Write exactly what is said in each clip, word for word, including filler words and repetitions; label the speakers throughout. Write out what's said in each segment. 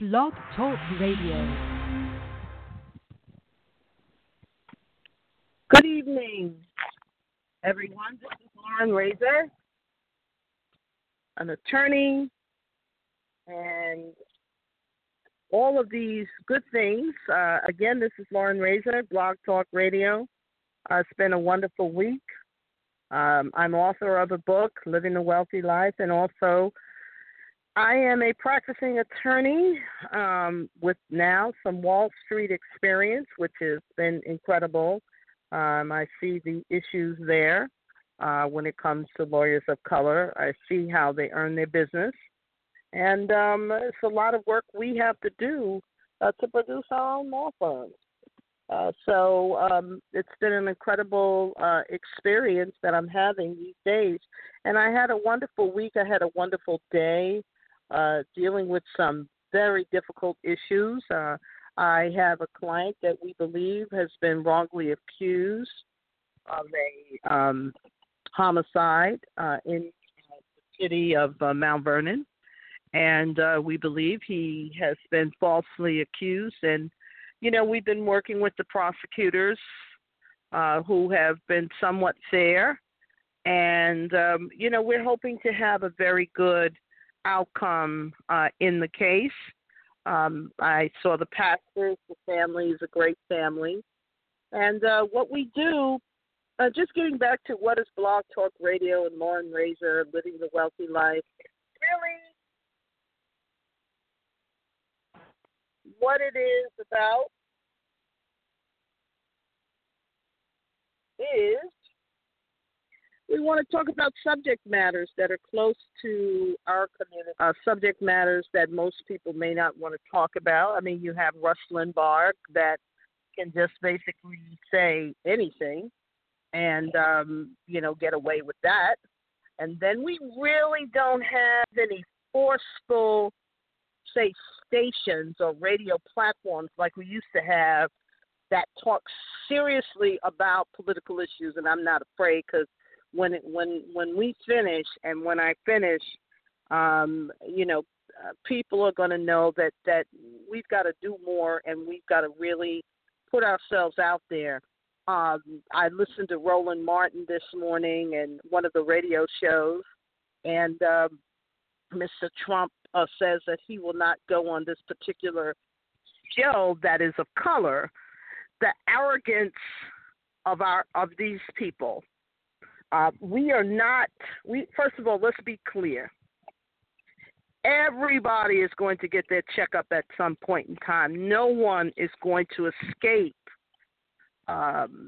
Speaker 1: Blog Talk Radio.
Speaker 2: Good evening, everyone. This is Lauren Razor, an attorney, and all of these good things. Uh, again, this is Lauren Razor, Blog Talk Radio. Uh, it's been a wonderful week. Um, I'm author of a book, Living a Wealthy Life, and also I am a practicing attorney um, with now some Wall Street experience, which has been incredible. Um, I see the issues there uh, when it comes to lawyers of color. I see how they earn their business. And um, it's a lot of work we have to do uh, to produce our own law firms. Uh, so um, it's been an incredible uh, experience that I'm having these days. And I had a wonderful week. I had a wonderful day uh, dealing with some very difficult issues. Uh, I have a client that we believe has been wrongly accused of a um, homicide uh, in the city of uh, Mount Vernon. And uh, we believe he has been falsely accused. And, you know, we've been working with the prosecutors uh, who have been somewhat fair. And, um, you know, we're hoping to have a very good outcome uh, in the case. Um, I saw the pastors. The family is a great family. And uh, what we do, uh, just getting back to what is Blog Talk Radio and Lauren Razor, Living the Wealthy Life, really what it is about is we want to talk about subject matters that are close to our community, uh, subject matters that most people may not want to talk about. I mean, you have Rush Limbaugh that can just basically say anything and, um, you know, get away with that. And then we really don't have any forceful, say, stations or radio platforms like we used to have that talk seriously about political issues. And I'm not afraid because when it, when when we finish and when I finish, um, you know, uh, people are going to know that, that we've got to do more and we've got to really put ourselves out there. Um, I listened to Roland Martin this morning and one of the radio shows, and um, Mister Trump uh, says that he will not go on this particular show that is of color. The arrogance of our of these people. Uh, we are not, we first of all, let's be clear. Everybody is going to get their checkup at some point in time. No one is going to escape. Um,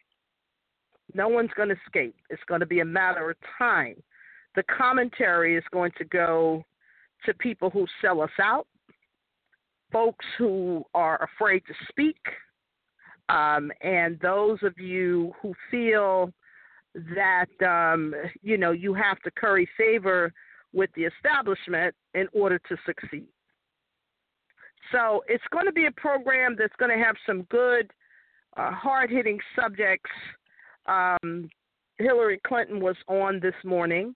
Speaker 2: no one's going to escape. It's going to be a matter of time. The commentary is going to go to people who sell us out, folks who are afraid to speak, um, and those of you who feel that, um, you know, you have to curry favor with the establishment in order to succeed. So it's going to be a program that's going to have some good, uh, hard-hitting subjects. Um, Hillary Clinton was on this morning.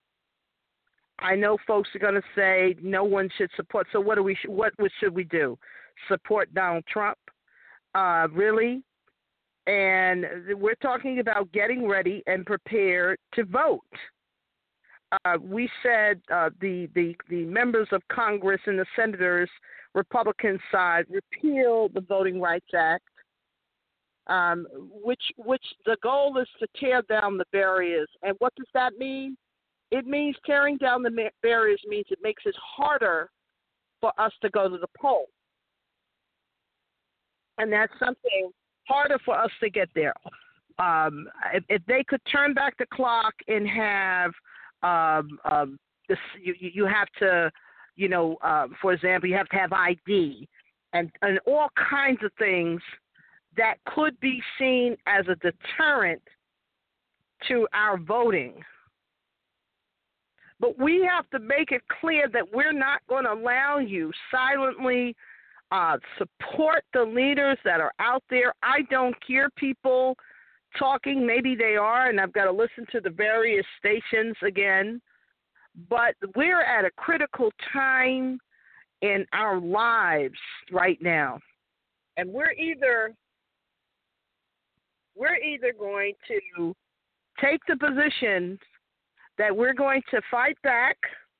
Speaker 2: I know folks are going to say no one should support. So what do we? What, what should we do? Support Donald Trump? Uh, really? And we're talking about getting ready and prepared to vote. Uh, we said uh, the, the the members of Congress and the senators, Republican side, repeal the Voting Rights Act, um, which which the goal is to tear down the barriers. And what does that mean? It means tearing down the barriers means it makes it harder for us to go to the poll. And that's something harder for us to get there. Um, if, if they could turn back the clock and have um, um, this, you, you have to, you know, uh, for example, you have to have I D and, and all kinds of things that could be seen as a deterrent to our voting. But we have to make it clear that we're not going to allow you silently uh, support the leaders that are out there. I don't hear people talking. Maybe they are, and I've got to listen to the various stations again. But we're at a critical time in our lives right now. And we're either we're either going to take the position that we're going to fight back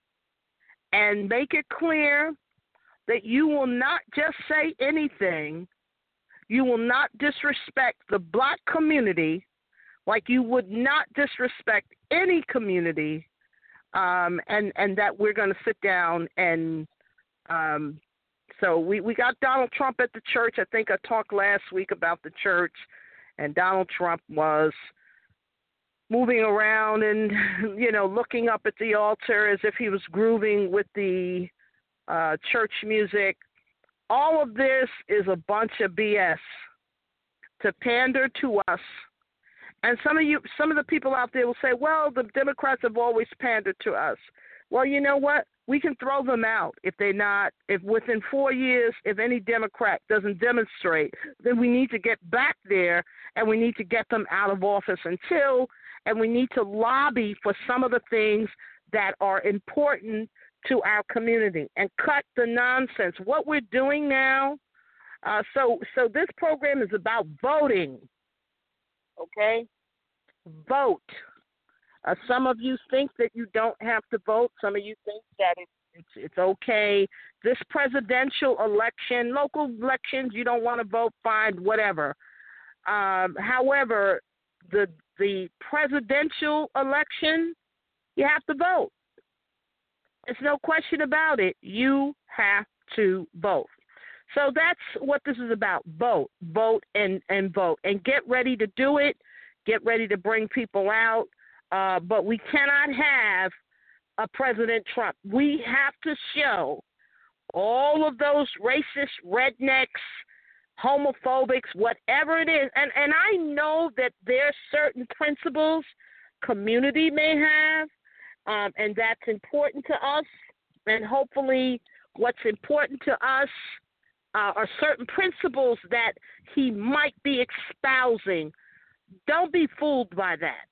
Speaker 2: and make it clear that you will not just say anything, you will not disrespect the black community like you would not disrespect any community, um, and, and that we're going to sit down and um, so we, we got Donald Trump at the church. I think I talked last week about the church, and Donald Trump was moving around and, you know, looking up at the altar as if he was grooving with the uh, church music. All of this is a bunch of B S to pander to us. And some of you, some of the people out there will say, well, the Democrats have always pandered to us. Well, you know what? We can throw them out if they're not, if within four years, if any Democrat doesn't demonstrate, then we need to get back there and we need to get them out of office until, and we need to lobby for some of the things that are important to our community and cut the nonsense. What we're doing now, uh, so so this program is about voting, okay? Vote. Uh, some of you think that you don't have to vote. Some of you think that it, it's it's okay. This presidential election, local elections, you don't want to vote, fine, whatever. Um, however, the the presidential election, you have to vote. There's no question about it. You have to vote. So that's what this is about. Vote, vote, and, and vote. And get ready to do it. Get ready to bring people out. Uh, but we cannot have a President Trump. We have to show all of those racist rednecks, homophobics, whatever it is. And, and I know that there are certain principles community may have, um, and that's important to us. And hopefully what's important to us uh, are certain principles that he might be espousing. Don't be fooled by that.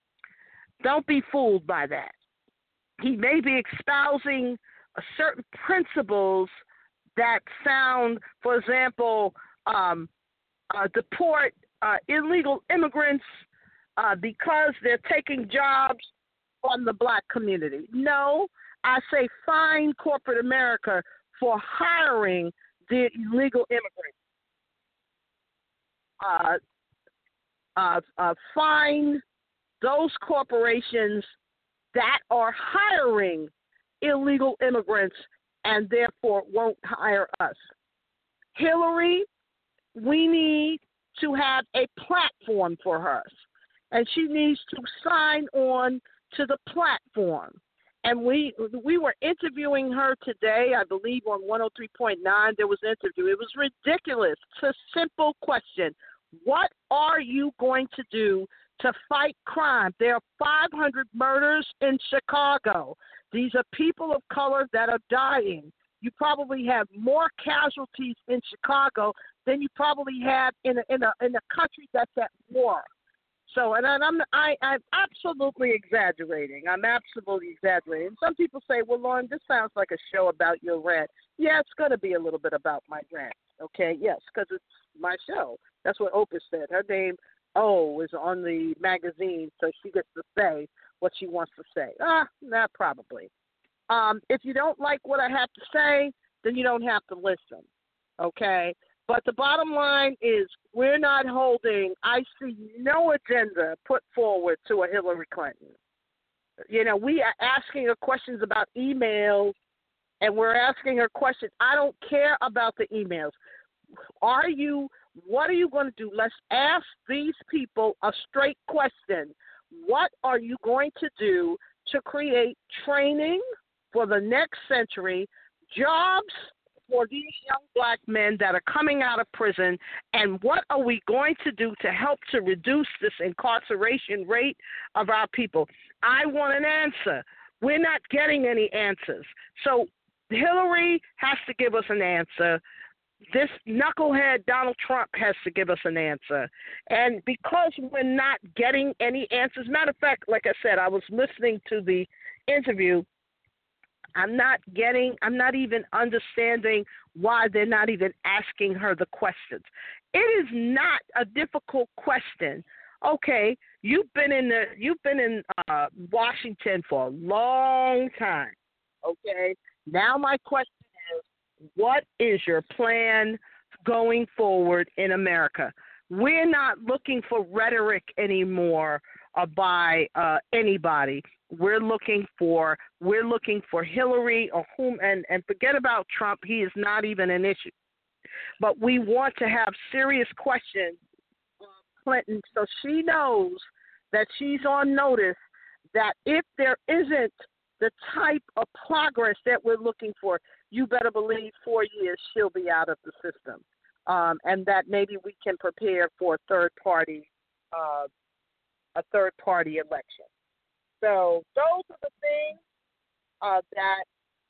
Speaker 2: Don't be fooled by that. He may be espousing uh, certain principles that sound, for example, um, uh, deport uh, illegal immigrants uh, because they're taking jobs from the black community. No, I say fine corporate America for hiring the illegal immigrants. Uh, uh, uh, fine those corporations that are hiring illegal immigrants and therefore won't hire us. Hillary, we need to have a platform for her, and she needs to sign on to the platform. And we we were interviewing her today, I believe, on one oh three point nine. There was an interview. It was ridiculous. It's a simple question. What are you going to do to fight crime? There are five hundred murders in Chicago. These are people of color that are dying. You probably have more casualties in Chicago than you probably have in a, in a, in a country that's at war. So, and I'm I, I'm absolutely exaggerating. I'm absolutely exaggerating. Some people say, well, Lauren, this sounds like a show about your rant. Yeah, it's going to be a little bit about my rant. Okay, yes, because it's my show. That's what Oprah said. Her name, O, is on the magazine, so she gets to say what she wants to say. Ah, not probably. Um, if you don't like what I have to say, then you don't have to listen, okay? But the bottom line is we're not holding, I see no agenda put forward to a Hillary Clinton. You know, we are asking her questions about emails, and we're asking her questions. I don't care about the emails. Are you, what are you going to do? Let's ask these people a straight question. What are you going to do to create training for the next century, jobs for these young black men that are coming out of prison, and what are we going to do to help to reduce this incarceration rate of our people? I want an answer. We're not getting any answers. So Hillary has to give us an answer. This knucklehead Donald Trump has to give us an answer. And because we're not getting any answers, matter of fact, like I said, I was listening to the interview. I'm not getting, I'm not even understanding why they're not even asking her the questions. It is not a difficult question. Okay, you've been in the, you've been in uh, Washington for a long time. Okay, now my question is, what is your plan going forward in America? We're not looking for rhetoric anymore uh, by uh, anybody. We're looking for we're looking for Hillary or whom, and, and forget about Trump. He is not even an issue. But we want to have serious questions on Clinton, so she knows that she's on notice that if there isn't the type of progress that we're looking for, you better believe four years she'll be out of the system, um, and that maybe we can prepare for a third party uh, a third party election. So those are the things uh, that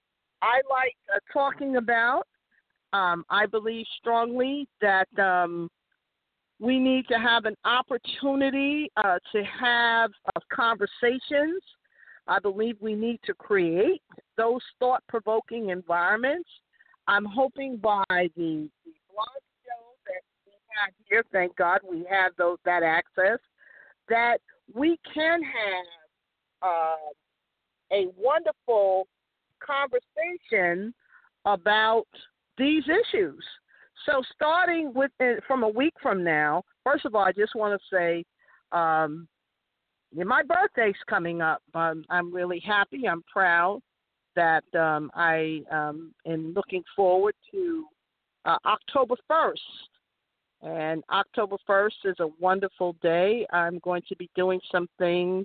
Speaker 2: I like uh, talking about. Um, I believe strongly that um, we need to have an opportunity uh, to have uh, conversations. I believe we need to create those thought-provoking environments. I'm hoping by the, the blog show that we have here, thank God we have those that access, that we can have Uh, a wonderful conversation about these issues. So starting with uh, from a week from now, first of all, I just want to say um, yeah, my birthday's coming up. Um, I'm really happy. I'm proud that um, I um, am looking forward to uh, October first. And October first is a wonderful day. I'm going to be doing some things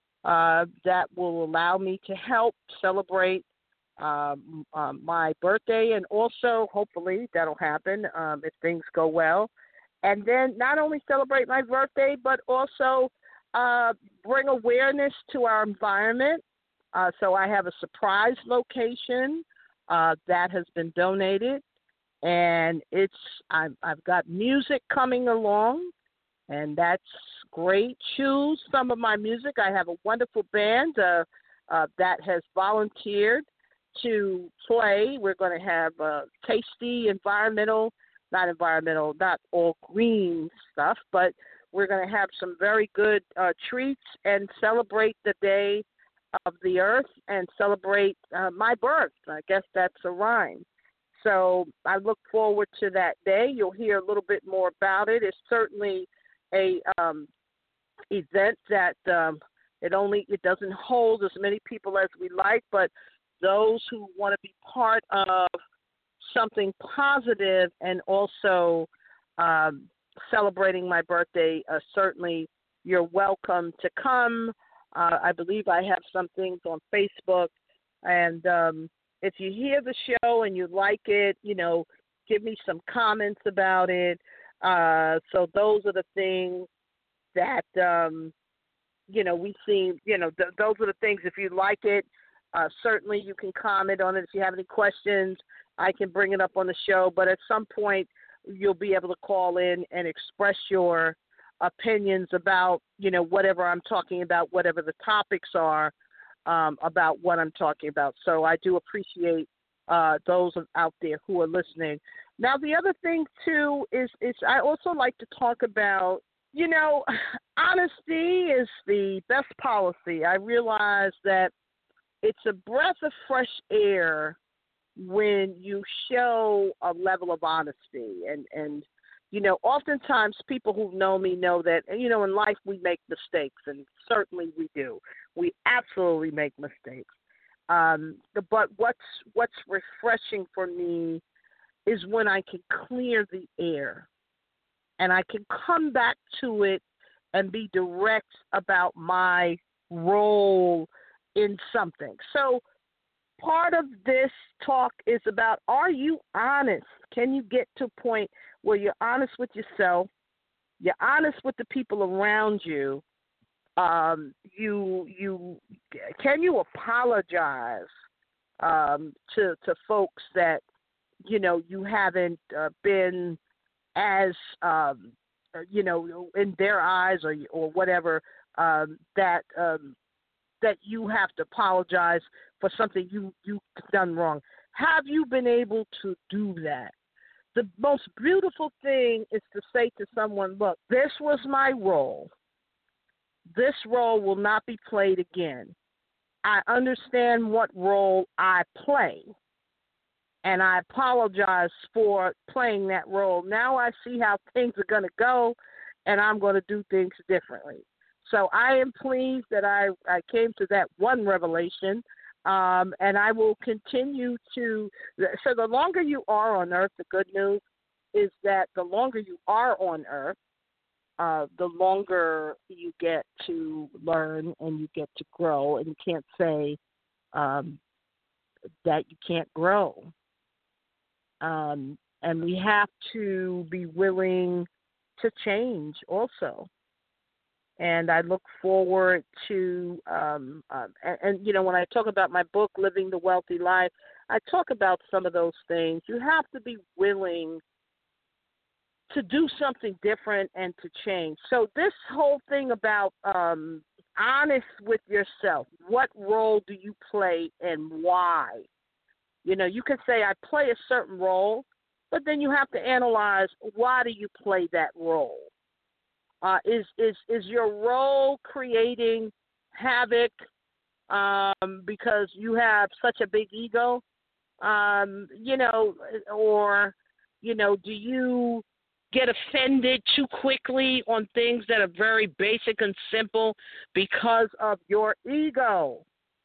Speaker 2: Uh, that will allow me to help celebrate um, um, my birthday, and also hopefully that'll happen um, if things go well. And then not only celebrate my birthday, but also uh, bring awareness to our environment. Uh, so I have a surprise location uh, that has been donated, and it's I've, I've got music coming along. And that's great. Choose some of my music. I have a wonderful band uh, uh, that has volunteered to play. We're going to have uh, tasty environmental, not environmental, not all green stuff, but we're going to have some very good uh, treats and celebrate the day of the earth and celebrate uh, my birth. I guess that's a rhyme. So I look forward to that day. You'll hear a little bit more about it. It's certainly a um, event that um, it only it doesn't hold as many people as we like, but those who want to be part of something positive and also um, celebrating my birthday, uh, certainly you're welcome to come. Uh, I believe I have some things on Facebook, and um, if you hear the show and you like it, you know, give me some comments about it. Uh, so those are the things that, um, you know, we see, you know, th- those are the things, if you like it, uh, certainly you can comment on it. If you have any questions, I can bring it up on the show. But at some point, you'll be able to call in and express your opinions about, you know, whatever I'm talking about, whatever the topics are um, about what I'm talking about. So I do appreciate uh, those out there who are listening. Now, the other thing, too, is, is I also like to talk about, you know, honesty is the best policy. I realize that it's a breath of fresh air when you show a level of honesty. And, and you know, oftentimes people who know me know that, you know, in life we make mistakes, and certainly we do. We absolutely make mistakes. Um, but what's what's refreshing for me is when I can clear the air and I can come back to it and be direct about my role in something. So part of this talk is about, are you honest? Can you get to a point where you're honest with yourself, you're honest with the people around you, um, you you can you apologize um, to to folks that, you know, you haven't uh, been as, um, you know, in their eyes or or whatever, um, that um, that you have to apologize for something you, you've done wrong. Have you been able to do that? The most beautiful thing is to say to someone, look, this was my role. This role will not be played again. I understand what role I play, and I apologize for playing that role. Now I see how things are going to go, and I'm going to do things differently. So I am pleased that I, I came to that one revelation, um, and I will continue to. So the longer you are on earth, the good news is that the longer you are on earth, uh, the longer you get to learn and you get to grow, and you can't say um, that you can't grow. Um, and we have to be willing to change also. And I look forward to, um, um, and, and, you know, when I talk about my book, Living the Wealthy Life, I talk about some of those things. You have to be willing to do something different and to change. So this whole thing about um, honest with yourself, what role do you play and why? You know, you can say I play a certain role, but then you have to analyze, why do you play that role? Uh, is, is, is your role creating havoc um, because you have such a big ego? Um, you know, or, you know, do you get offended too quickly on things that are very basic and simple because of your ego?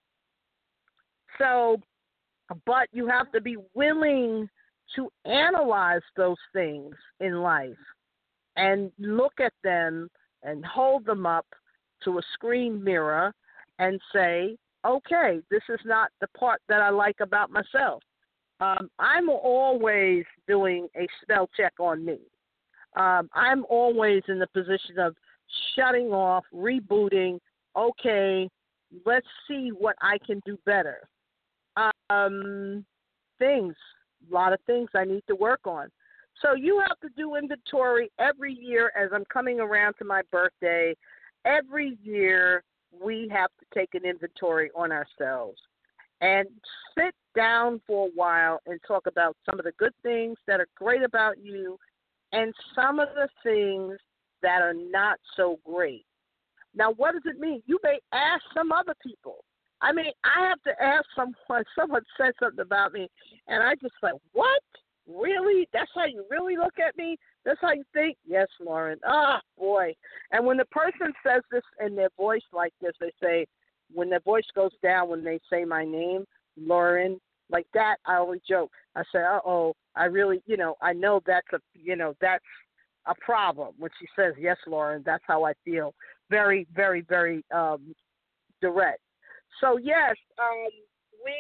Speaker 2: So, but you have to be willing to analyze those things in life and look at them and hold them up to a screen mirror and say, okay, this is not the part that I like about myself. Um, I'm always doing a spell check on me. Um, I'm always in the position of shutting off, rebooting. Okay, let's see what I can do better. Um, things, a lot of things I need to work on. So you have to do inventory every year as I'm coming around to my birthday. Every year we have to take an inventory on ourselves and sit down for a while and talk about some of the good things that are great about you and some of the things that are not so great. Now, what does it mean? You may ask some other people. I mean, I have to ask someone. Someone said something about me, and I just like, what? Really? That's how you really look at me? That's how you think? Yes, Lauren. Ah, boy. And when the person says this in their voice like this, they say, when their voice goes down when they say my name, Lauren, like that, I always joke. I say, uh-oh, I really, you know, I know that's a, you know, that's a problem. When she says, yes, Lauren, that's how I feel. Very, very, very um, direct. So, yes, um, we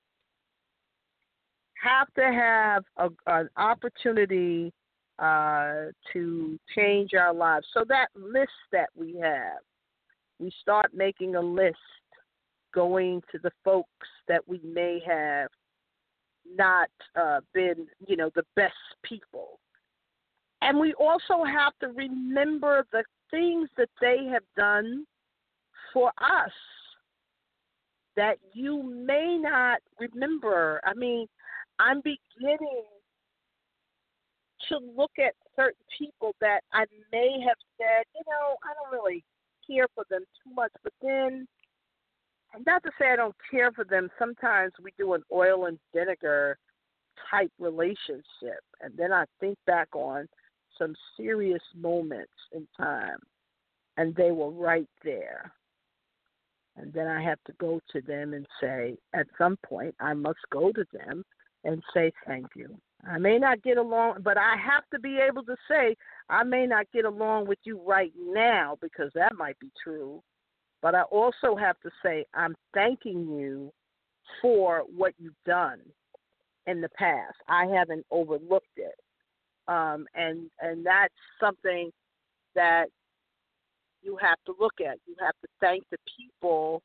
Speaker 2: have to have a, an opportunity uh, to change our lives. So that list that we have, we start making a list, going to the folks that we may have not uh, been, you know, the best people. And we also have to remember the things that they have done for us that you may not remember. I mean, I'm beginning to look at certain people that I may have said, you know, I don't really care for them too much. But then, not to say I don't care for them, sometimes we do an oil and vinegar type relationship. And then I think back on some serious moments in time, and they were right there. And then I have to go to them and say, at some point, I must go to them and say thank you. I may not get along, but I have to be able to say, I may not get along with you right now, because that might be true. But I also have to say, I'm thanking you for what you've done in the past. I haven't overlooked it. Um, and, and that's something that you have to look at. You have to thank the people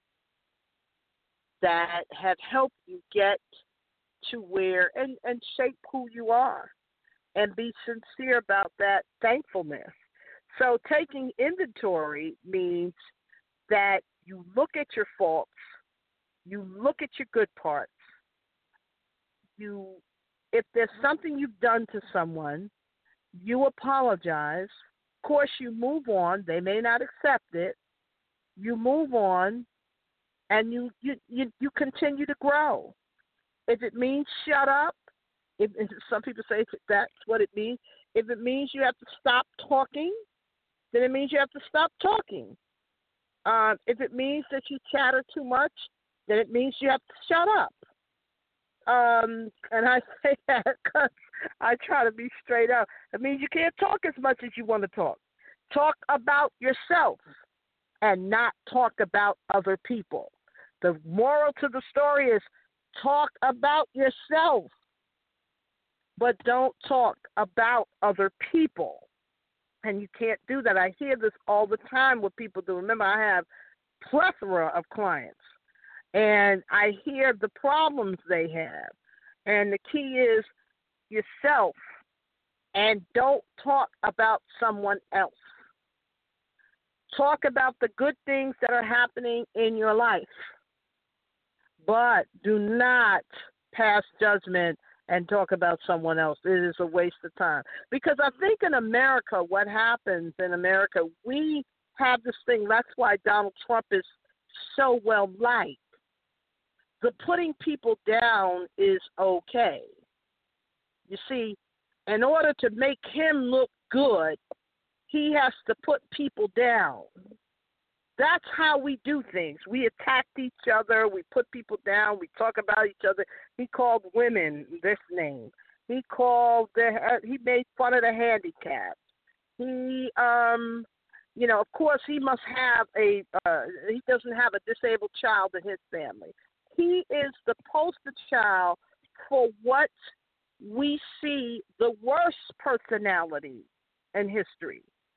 Speaker 2: that have helped you get to where, and, and shape who you are, and be sincere about that thankfulness. So taking inventory means that You look at your faults. You look at your good parts. You, if there's something you've done to someone, you apologize. Of course, you move on. They may not accept it. You move on, and you you, you, you continue to grow. If it means shut up, if, if some people say that's what it means. If it means you have to stop talking, then it means you have to stop talking. Uh, if it means that you chatter too much, then it means you have to shut up. Um, and I say that because I try to be straight up. It means you can't talk as much as you want to talk. Talk about yourself and not talk about other people. The moral to the story is talk about yourself, but don't talk about other people. And you can't do that. I hear this all the time what people do. Remember, I have plethora of clients, and I hear the problems they have. And the key is yourself, and don't talk about someone else. Talk about the good things that are happening in your life, but do not pass judgment and talk about someone else. It is a waste of time. Because I think in America, what happens in America, we have this thing. That's why Donald Trump is so well liked. The putting people down is okay. You see, in order to make him look good, he has to put people down. That's how we do things. We attack each other. We put people down. We talk about each other. He called women this name. He called the. Uh, he made fun of the handicapped. He, um, you know, of course, he must have a. Uh, he doesn't have a disabled child in his family. He is the poster child for what we see the worst personality in history.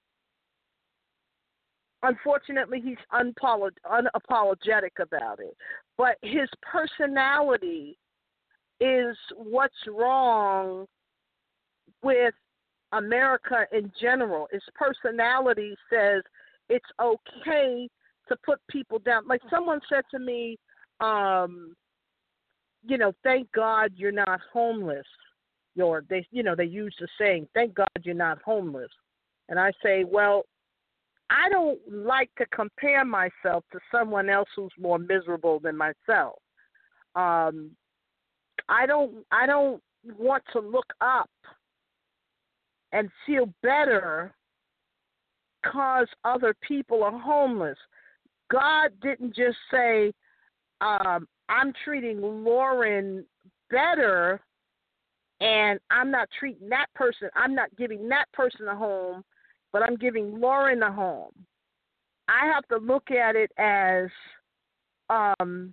Speaker 2: Unfortunately, he's unapolog- unapologetic about it. But his personality is what's wrong with America in general. His personality says it's okay to put people down. Like someone said to me, um, you know, thank God you're not homeless. Or they, you know, they use the saying, thank God you're not homeless. And I say, well, I don't like to compare myself to someone else who's more miserable than myself. Um, I don't. I don't want to look up and feel better because other people are homeless. God didn't just say, um, "I'm treating Lauren better, and I'm not treating that person. I'm not giving that person a home." But I'm giving Lauren a home. I have to look at it as um,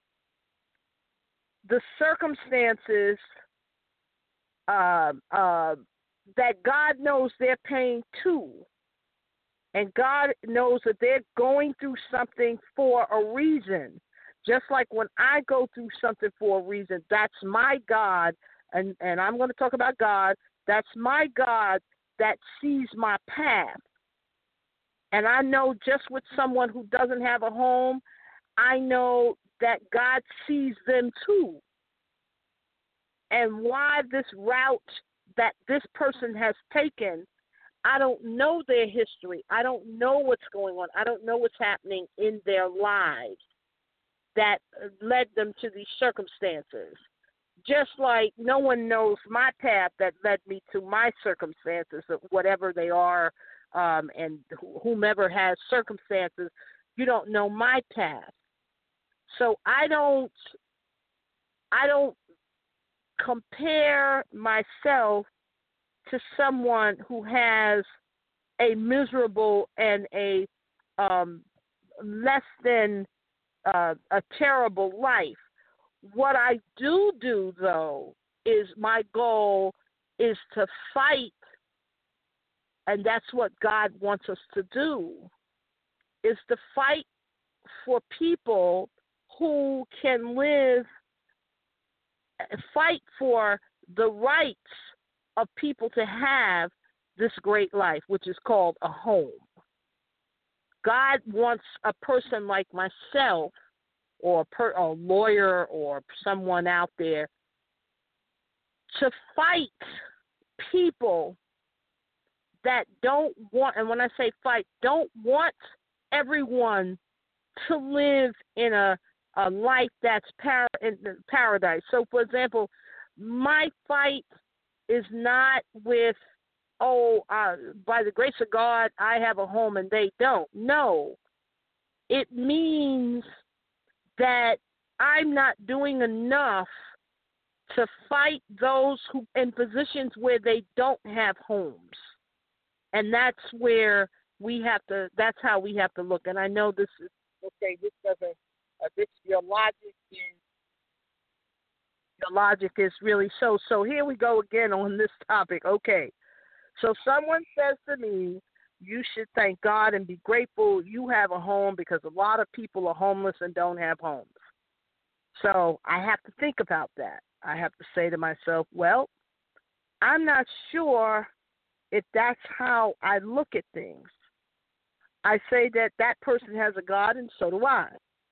Speaker 2: the circumstances uh, uh, that God knows they're paying too. And God knows that they're going through something for a reason. Just like when I go through something for a reason, that's my God, and, and I'm going to talk about God, that's my God that sees my path. And I know just with someone who doesn't have a home, I know that God sees them too. And why this route that this person has taken, I don't know their history. I don't know what's going on. I don't know what's happening in their lives that led them to these circumstances. Just like no one knows my path that led me to my circumstances, whatever they are, um, and whomever has circumstances, you don't know my path. So I don't, I don't compare myself to someone who has a miserable and a um, less than uh, a terrible life. What I do do, though, is my goal is to fight, and that's what God wants us to do, is to fight for people who can live, fight for the rights of people to have this great life, which is called a home. God wants a person like myself or a, per, a lawyer or someone out there to fight people that don't want, and when I say fight, don't want everyone to live in a, a life that's par- in paradise. So, for example, my fight is not with, oh, uh, by the grace of God, I have a home and they don't. No. It means that I'm not doing enough to fight those who in positions where they don't have homes. And that's where we have to, that's how we have to look. And I know this is, okay, this doesn't, uh, this, your logic is, your logic is really so. So here we go again on this topic. Okay. So someone says to me, you should thank God and be grateful you have a home because a lot of people are homeless and don't have homes. So I have to think about that. I have to say to myself, well, I'm not sure if that's how I look at things. I say that that person has a God, and so do I.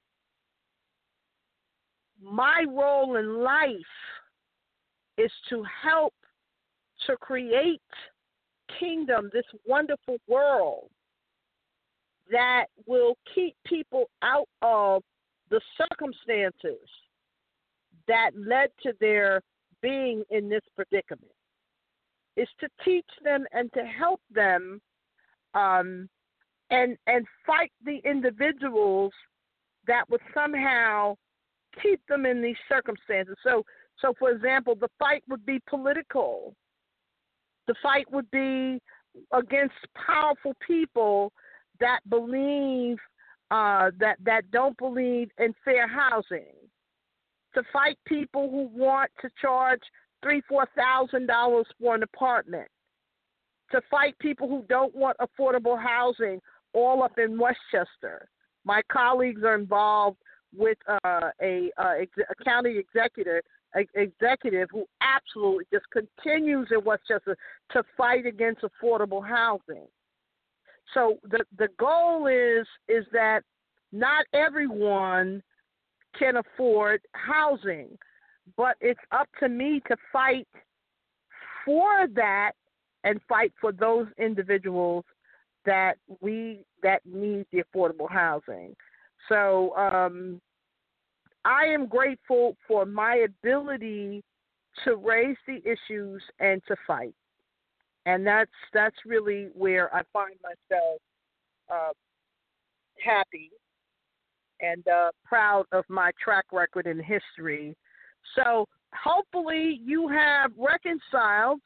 Speaker 2: My role in life is to help to create kingdom, this wonderful world that will keep people out of the circumstances that led to their being in this predicament. Is to teach them and to help them um, and and fight the individuals that would somehow keep them in these circumstances. So, so for example, the fight would be political. The fight would be against powerful people that believe uh, that that don't believe in fair housing. To fight people who want to charge three, four thousand dollars for an apartment. To fight people who don't want affordable housing, all up in Westchester. My colleagues are involved with uh, a, uh, a county executive executive who absolutely just continues in Westchester to fight against affordable housing. So the the goal is is that not everyone can afford housing, but it's up to me to fight for that and fight for those individuals that we that need the affordable housing. So um, I am grateful for my ability to raise the issues and to fight, and that's that's really where I find myself uh, happy and uh, proud of my track record in history. So hopefully you have reconciled,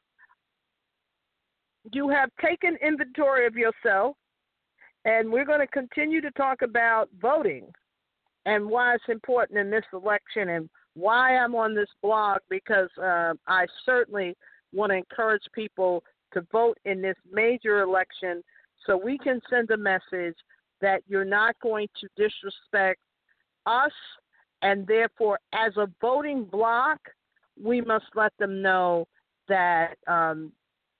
Speaker 2: you have taken inventory of yourself, and we're going to continue to talk about voting and why it's important in this election and why I'm on this blog, because uh, I certainly want to encourage people to vote in this major election so we can send a message that you're not going to disrespect us, and therefore, as a voting bloc, we must let them know that um,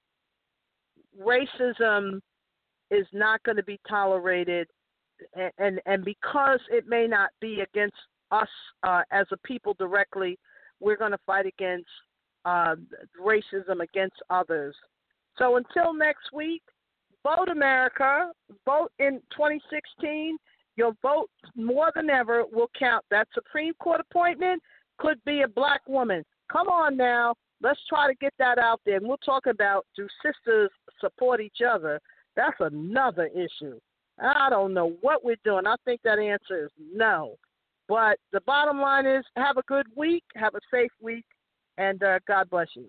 Speaker 2: racism is not going to be tolerated, and, and, and because it may not be against us uh, as a people directly, we're going to fight against uh, racism against others. So until next week, vote America, vote in twenty sixteen. Your vote more than ever will count. That Supreme Court appointment could be a black woman. Come on now. Let's try to get that out there. And we'll talk about, do sisters support each other? That's another issue. I don't know what we're doing. I think that answer is no. But the bottom line is, have a good week, have a safe week, and uh, God bless you.